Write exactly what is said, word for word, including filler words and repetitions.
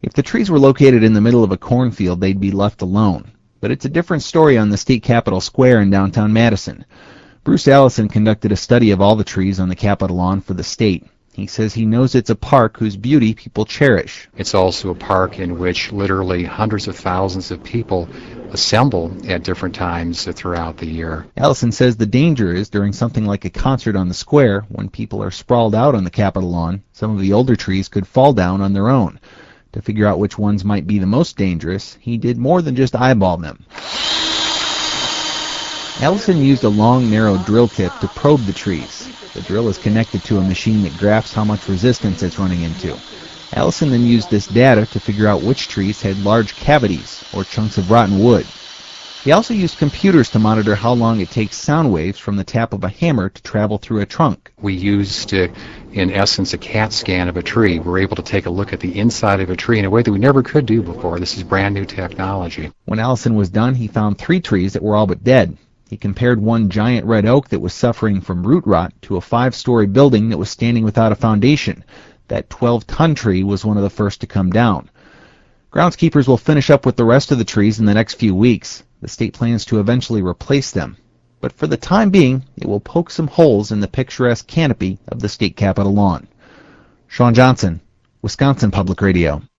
If the trees were located in the middle of a cornfield, they'd be left alone. But it's a different story on the state capitol square in downtown Madison. Bruce Allison conducted a study of all the trees on the Capitol lawn for the state. He says he knows it's a park whose beauty people cherish. It's also a park in which literally hundreds of thousands of people assemble at different times throughout the year. Allison says the danger is during something like a concert on the square, when people are sprawled out on the Capitol lawn, some of the older trees could fall down on their own. To figure out which ones might be the most dangerous, he did more than just eyeball them. Allison used a long, narrow drill tip to probe the trees. The drill is connected to a machine that graphs how much resistance it's running into. Allison then used this data to figure out which trees had large cavities, or chunks of rotten wood. He also used computers to monitor how long it takes sound waves from the tap of a hammer to travel through a trunk. We used, uh, in essence, a CAT scan of a tree. We're able to take a look at the inside of a tree in a way that we never could do before. This is brand new technology. When Allison was done, he found three trees that were all but dead. He compared one giant red oak that was suffering from root rot to a five-story building that was standing without a foundation. That twelve-ton tree was one of the first to come down. Groundskeepers will finish up with the rest of the trees in the next few weeks. The state plans to eventually replace them. But for the time being, it will poke some holes in the picturesque canopy of the state capitol lawn. Sean Johnson, Wisconsin Public Radio.